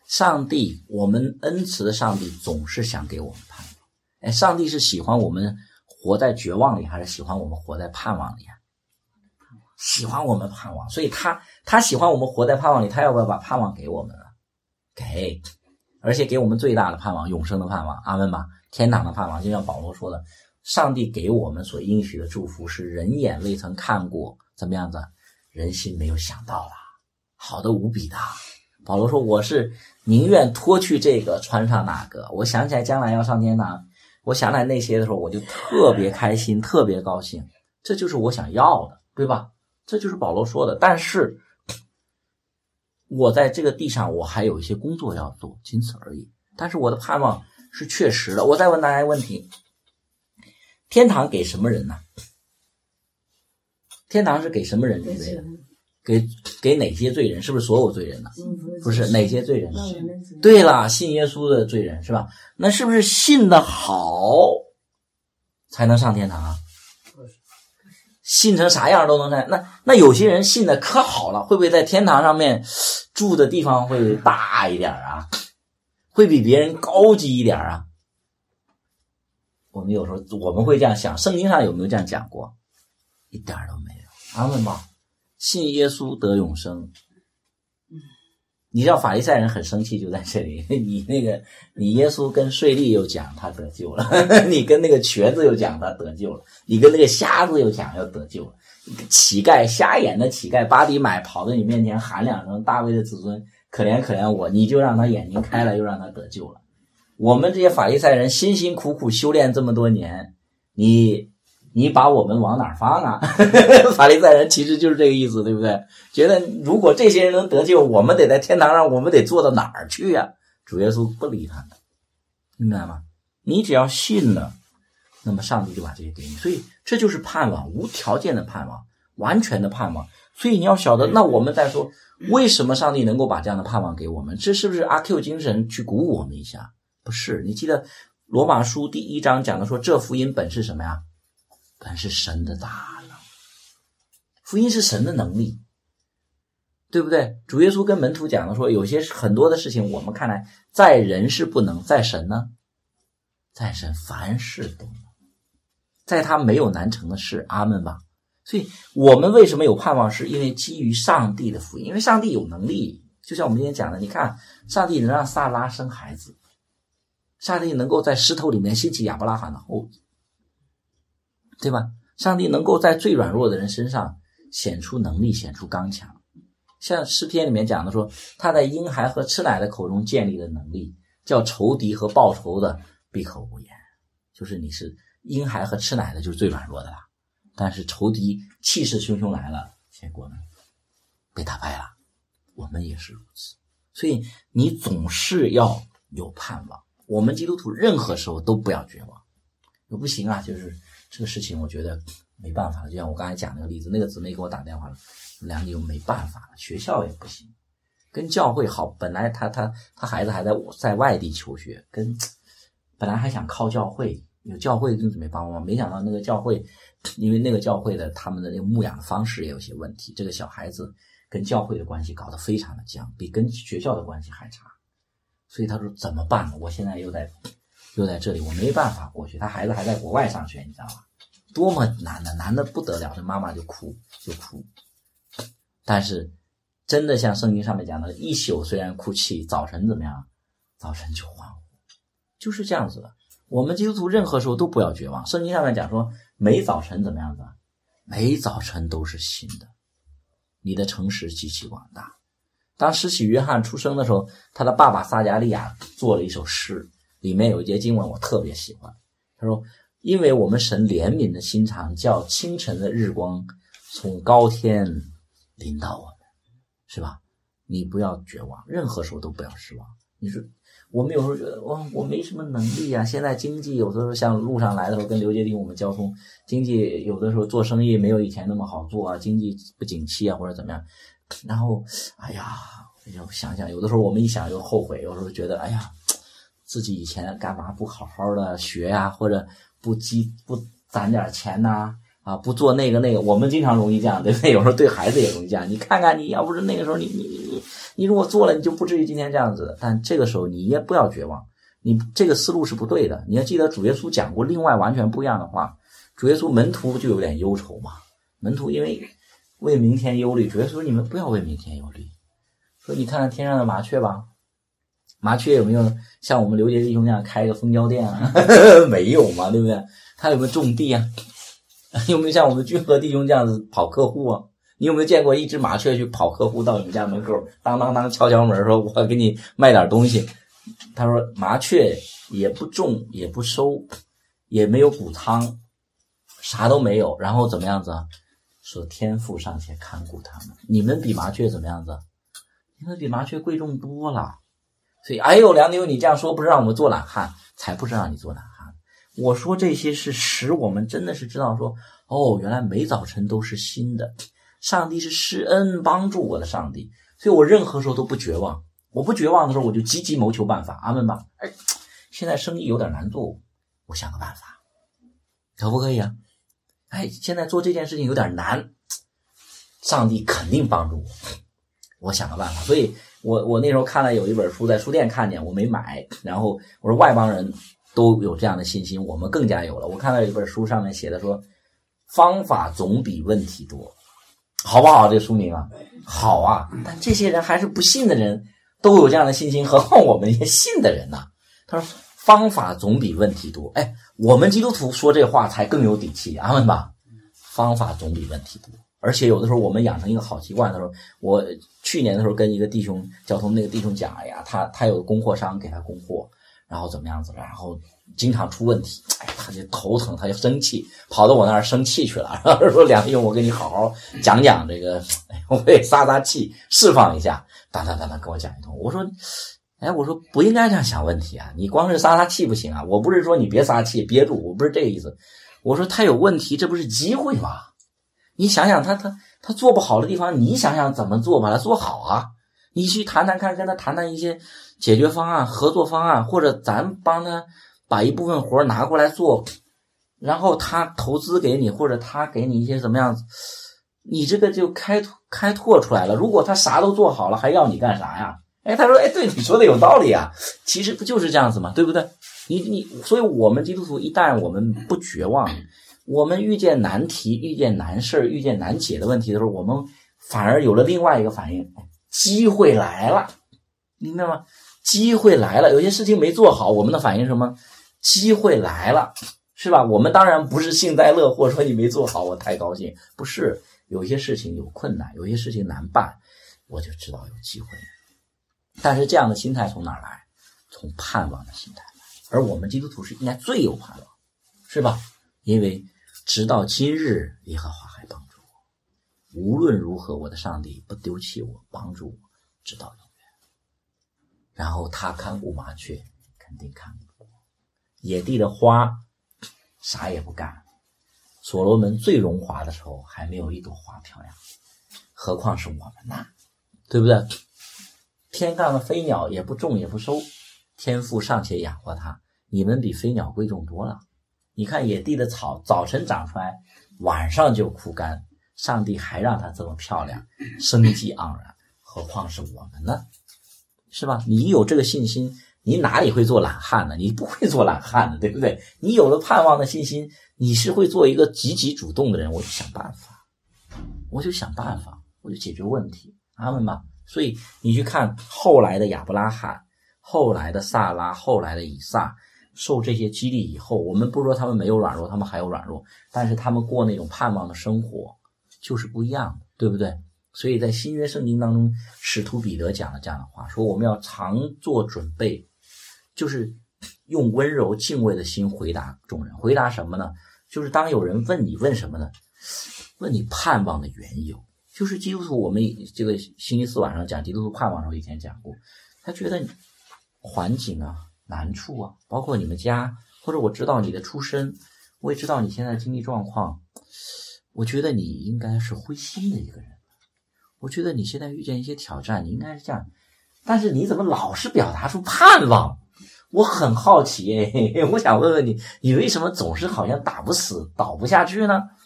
上帝，我们恩慈的上帝总是想给我们盼望。哎，上帝是喜欢我们活在绝望里，还是喜欢我们活在盼望里啊？喜欢我们盼望，所以他他喜欢我们活在盼望里，他要不要把盼望给我们啊？给，而且给我们最大的盼望，永生的盼望，阿们吧，天堂的盼望。就像保罗说的，上帝给我们所应许的祝福是人眼未曾看过，怎么样子？人心没有想到的，好的无比的。保罗说，我是宁愿脱去这个穿上那个，我想起来将来要上天堂，我想起来那些的时候我就特别开心，特别高兴，这就是我想要的，对吧？这就是保罗说的。但是我在这个地上我还有一些工作要做，仅此而已。但是我的盼望是确实的。我再问大家一个问题，天堂给什么人呢？天堂是给什么人准备的？给给哪些罪人？是不是所有罪人呢？不是，哪些罪人呢？对了，信耶稣的罪人是吧？那是不是信的好才能上天堂啊？信成啥样都能上。那那有些人信的可好了，会不会在天堂上面住的地方会大一点啊？会比别人高级一点啊？我们有时候我们会这样想，圣经上有没有这样讲过？一点都没有。阿们吧。信耶稣得永生。你知道法利赛人很生气就在这里，你那个你耶稣跟税吏又讲他得救了，你跟那个瘸子又讲他得救了，你跟那个瞎子又讲要得救了，乞丐瞎眼的乞丐巴底买跑到你面前喊两声大卫的子孙可怜可怜我，你就让他眼睛开了，又让他得救了。我们这些法利赛人辛辛苦苦修炼这么多年，你你把我们往哪儿放啊？法利赛人其实就是这个意思，对不对？觉得如果这些人能得救，我们得在天堂上，我们得做到哪儿去呀、啊？主耶稣不理他们，明白吗？你只要信了，那么上帝就把这些给你。所以这就是盼望，无条件的盼望，完全的盼望。所以你要晓得，那我们再说，为什么上帝能够把这样的盼望给我们？这是不是阿 Q 精神去鼓舞我们一下？不是，你记得罗马书第一章讲的说，这福音本是什么呀？本是神的大能，福音是神的能力，对不对？主耶稣跟门徒讲的说，有些很多的事情我们看来在人是不能，在神呢，在神凡事都能，在他没有难成的事，阿们吧。所以我们为什么有盼望，是因为基于上帝的福音，因为上帝有能力。就像我们今天讲的，你看上帝能让撒拉生孩子，上帝能够在石头里面兴起亚伯拉罕的后裔，对吧？上帝能够在最软弱的人身上显出能力，显出刚强。像诗篇里面讲的说，他在婴孩和吃奶的口中建立的能力，叫仇敌和报仇的闭口无言。就是你是婴孩和吃奶的，就是最软弱的了，但是仇敌气势汹汹来了，结果呢被打败了。我们也是如此。所以你总是要有盼望，我们基督徒任何时候都不要绝望。不行啊，就是这个事情我觉得没办法了，就像我刚才讲那个例子，那个姊妹给我打电话了，梁弟又没办法了，学校也不行，跟教会好，本来他他他孩子还在在外地求学，跟本来还想靠教会，有教会就准备帮忙，没想到那个教会，因为那个教会的他们的那个牧养的方式也有些问题，这个小孩子跟教会的关系搞得非常的僵，比跟学校的关系还差，所以他说怎么办呢？我现在又在又在这里，我没办法过去，他孩子还在国外上学，你知道吧？多么难的，难的不得了，这妈妈就哭就哭。但是真的像圣经上面讲的，一宿虽然哭泣，早晨怎么样？早晨就欢呼，就是这样子的。我们基督徒任何时候都不要绝望。圣经上面讲说，每早晨怎么样子？每早晨都是新的。你的诚实极其广大。当施洗约翰出生的时候，他的爸爸撒迦利亚做了一首诗，里面有一节经文我特别喜欢。他说，因为我们神怜悯的心肠，叫清晨的日光从高天临到我们，是吧？你不要绝望，任何时候都不要失望。你说我们有时候觉得哇，我没什么能力啊，现在经济有的时候像路上来的时候跟刘杰丁我们交通，经济有的时候做生意没有以前那么好做啊，经济不景气啊或者怎么样，然后哎呀，我想想有的时候我们一想又后悔，有时候觉得哎呀，自己以前干嘛不好好的学呀、啊，或者不积不攒点钱呐、啊， 啊，不做那个那个，我们经常容易这样，对不对？有时候对孩子也容易这样。你看看，你要不是那个时候你你你你如果做了，你就不至于今天这样子。但这个时候你也不要绝望，你这个思路是不对的。你要记得主耶稣讲过另外完全不一样的话。主耶稣门徒就有点忧愁嘛，门徒因为为明天忧虑，主耶稣说你们不要为明天忧虑。说你看看天上的麻雀吧，麻雀有没有像我们刘杰弟兄那样开一个蜂胶店啊？没有嘛，对不对？他有没有种地啊？有没有像我们君和弟兄这样子跑客户啊？你有没有见过一只麻雀去跑客户到你们家门口，当当当敲敲门说我给你卖点东西？他说麻雀也不种也不收，也没有谷仓，啥都没有，然后怎么样子啊？说天父尚且看顾他们，你们比麻雀怎么样子？你们比麻雀贵重多了。所以哎呦梁牛，你这样说不是让我们做懒汉，才不是让你做懒汉。我说这些是使我们真的是知道说，哦，原来每早晨都是新的，上帝是施恩帮助我的上帝，所以我任何时候都不绝望。我不绝望的时候，我就积极谋求办法。阿们吧。哎，现在生意有点难做，我想个办法，可不可以啊？哎，现在做这件事情有点难，上帝肯定帮助我，我想个办法。所以我我那时候看了有一本书，在书店看见，我没买，然后我说外邦人都有这样的信心，我们更加有了。我看到有一本书上面写的说，方法总比问题多，好不好？这个书名啊，好啊。但这些人还是不信的人都有这样的信心，何况我们也信的人呢？他说方法总比问题多。哎，我们基督徒说这话才更有底气，阿们吧。方法总比问题多。而且有的时候我们养成一个好习惯的时候，我去年的时候跟一个弟兄交通，那个弟兄讲，哎呀，他他有供货商给他供货，然后怎么样子，然后经常出问题，哎，他就头疼，他就生气，跑到我那儿生气去了，然后说梁弟兄，我给你好好讲讲这个，我也撒撒气，释放一下，当当当当跟我讲一通。我说哎，我说不应该这样想问题啊，你光是撒撒气不行啊，我不是说你别撒气憋住，我不是这个意思。我说他有问题，这不是机会吗？你想想他他他做不好的地方，你想想怎么做把它做好啊？你去谈谈看，跟他谈谈一些解决方案、合作方案，或者咱帮他把一部分活拿过来做，然后他投资给你，或者他给你一些怎么样子，你这个就开开拓出来了。如果他啥都做好了，还要你干啥呀？哎，他说，哎，对，你说的有道理啊，其实不就是这样子吗？对不对？你你，所以我们基督徒一旦我们不绝望，我们遇见难题、遇见难事、遇见难解的问题的时候，我们反而有了另外一个反应，机会来了，明白吗？机会来了，有些事情没做好，我们的反应是什么？机会来了，是吧？我们当然不是幸灾乐祸，说你没做好，我太高兴，不是。有些事情有困难，有些事情难办，我就知道有机会。但是这样的心态从哪儿来？从盼望的心态来。而我们基督徒是应该最有盼望，是吧？因为直到今日，耶和华还帮助我，无论如何，我的上帝不丢弃我，帮助我直到永远。然后他看顾麻雀，肯定看顾我。野地的花啥也不干，所罗门最荣华的时候还没有一朵花漂亮，何况是我们呢？对不对？天上的飞鸟也不种也不收，天父尚且养活它，你们比飞鸟贵重多了。你看野地的草，早晨长出来，晚上就枯干，上帝还让它这么漂亮，生机盎然，何况是我们呢？是吧？你有这个信心，你哪里会做懒汉呢？你不会做懒汉的，对不对？你有了盼望的信心，你是会做一个积极主动的人。我就想办法，我就想办法，我就解决问题。阿们吧。所以你去看后来的亚伯拉罕，后来的撒拉，后来的以撒，受这些激励以后，我们不说他们没有软弱，他们还有软弱，但是他们过那种盼望的生活就是不一样的，对不对？所以在新约圣经当中，使徒彼得讲了这样的话，说我们要常做准备，就是用温柔敬畏的心回答众人。回答什么呢？就是当有人问你，问什么呢？问你盼望的缘由。就是基督徒，我们这个星期四晚上讲基督徒盼望的时候，以前讲过，他觉得环境啊、难处啊，包括你们家，或者我知道你的出身，我也知道你现在的经济状况，我觉得你应该是灰心的一个人。我觉得你现在遇见一些挑战，你应该是这样，但是你怎么老是表达出盼望？我很好奇，哎，我想问问你，你为什么总是好像打不死、倒不下去呢？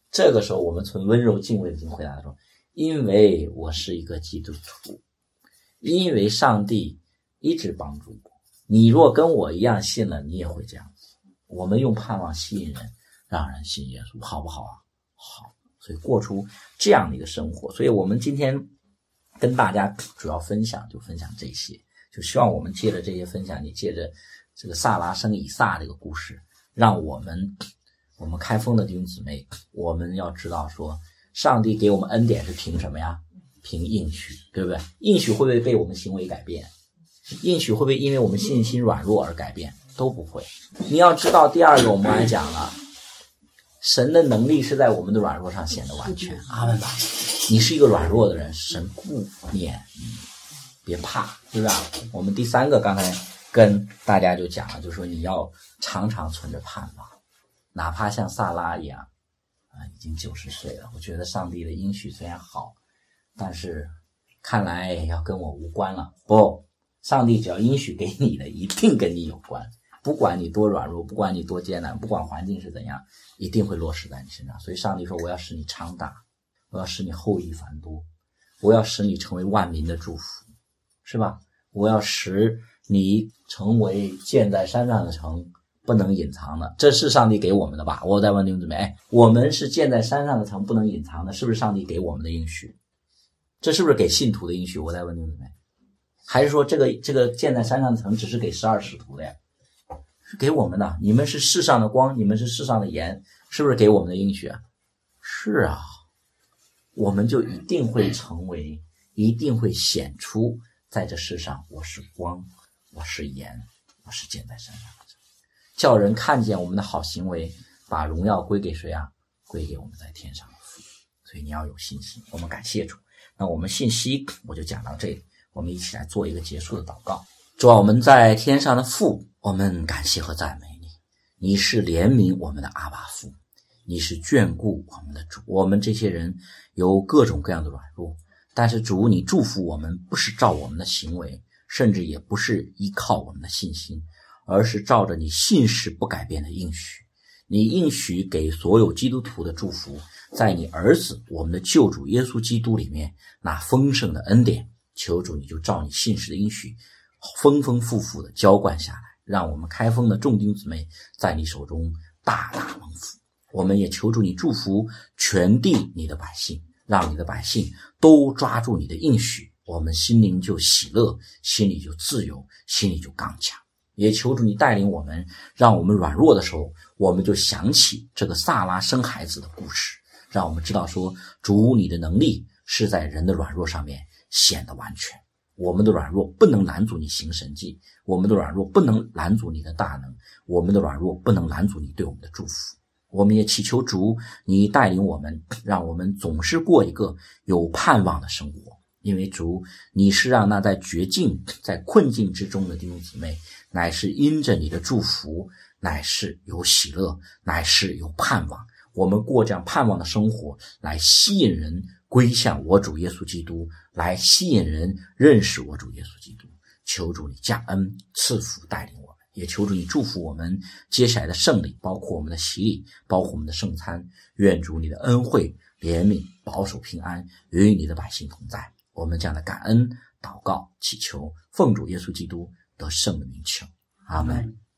这个时候我们存温柔敬畏的心回答说，因为我是一个基督徒，因为上帝一直帮助我，你若跟我一样信了，你也会这样子。我们用盼望吸引人，让人信耶稣，好不好啊？好。所以过出这样的一个生活。所以我们今天跟大家主要分享就分享这些，就希望我们借着这些分享，你借着这个撒拉生以撒这个故事，让我们我们开封的弟兄姊妹，我们要知道说，上帝给我们恩典是凭什么呀？凭应许，对不对？应许会不会被我们行为改变？应许会不会因为我们信心软弱而改变？都不会。你要知道，第二个我们还讲了，神的能力是在我们的软弱上显得完全。阿们吧。你是一个软弱的人，神顾念你，别怕，对吧？我们第三个刚才跟大家就讲了，就是说你要常常存着盼望，哪怕像撒拉一样啊，已经九十岁了。我觉得上帝的应许虽然好，但是看来要跟我无关了。不，上帝只要应许给你的，一定跟你有关。不管你多软弱，不管你多艰难，不管环境是怎样，一定会落实在你身上。所以上帝说，我要使你昌大，我要使你后裔繁多，我要使你成为万民的祝福，是吧？我要使你成为建在山上的城，不能隐藏的。这是上帝给我们的吧？我再问弟兄姊妹，哎，我们是建在山上的城，不能隐藏的，是不是上帝给我们的应许？这是不是给信徒的应许？我再问弟兄姊妹，还是说这个这个建在山上的城只是给十二使徒的呀？是给我们的。你们是世上的光，你们是世上的盐，是不是给我们的应许啊？是啊，我们就一定会成为，一定会显出，在这世上我是光，我是盐，我是建在山上的城，叫人看见我们的好行为，把荣耀归给谁啊？归给我们在天上的父。所以你要有信心。我们感谢主。那我们信息我就讲到这里，我们一起来做一个结束的祷告。主啊，我们在天上的父，我们感谢和赞美你。你是怜悯我们的阿爸父，你是眷顾我们的主。我们这些人有各种各样的软弱，但是主，你祝福我们不是照我们的行为，甚至也不是依靠我们的信心，而是照着你信实不改变的应许。你应许给所有基督徒的祝福，在你儿子我们的救主耶稣基督里面那丰盛的恩典，求主你就照你信实的应许丰丰富富的浇灌下来，让我们开封的众弟兄姊妹在你手中大大蒙福。我们也求主你祝福全地你的百姓，让你的百姓都抓住你的应许，我们心灵就喜乐，心里就自由，心里就刚强。也求主你带领我们，让我们软弱的时候，我们就想起这个撒拉生孩子的故事，让我们知道说，主你的能力是在人的软弱上面显得完全。我们的软弱不能拦阻你行神迹，我们的软弱不能拦阻你的大能，我们的软弱不能拦阻你对我们的祝福。我们也祈求主你带领我们，让我们总是过一个有盼望的生活。因为主你是让那在绝境在困境之中的弟兄姊妹，乃是因着你的祝福，乃是有喜乐，乃是有盼望。我们过这样盼望的生活，来吸引人归向我主耶稣基督，来吸引人认识我主耶稣基督。求主你加恩赐福带领我们，也求主你祝福我们接下来的胜利，包括我们的洗礼，包括我们的圣餐。愿主你的恩惠怜悯保守平安与你的百姓同在。我们这样的感恩祷告祈求，奉主耶稣基督得胜的名求，阿们。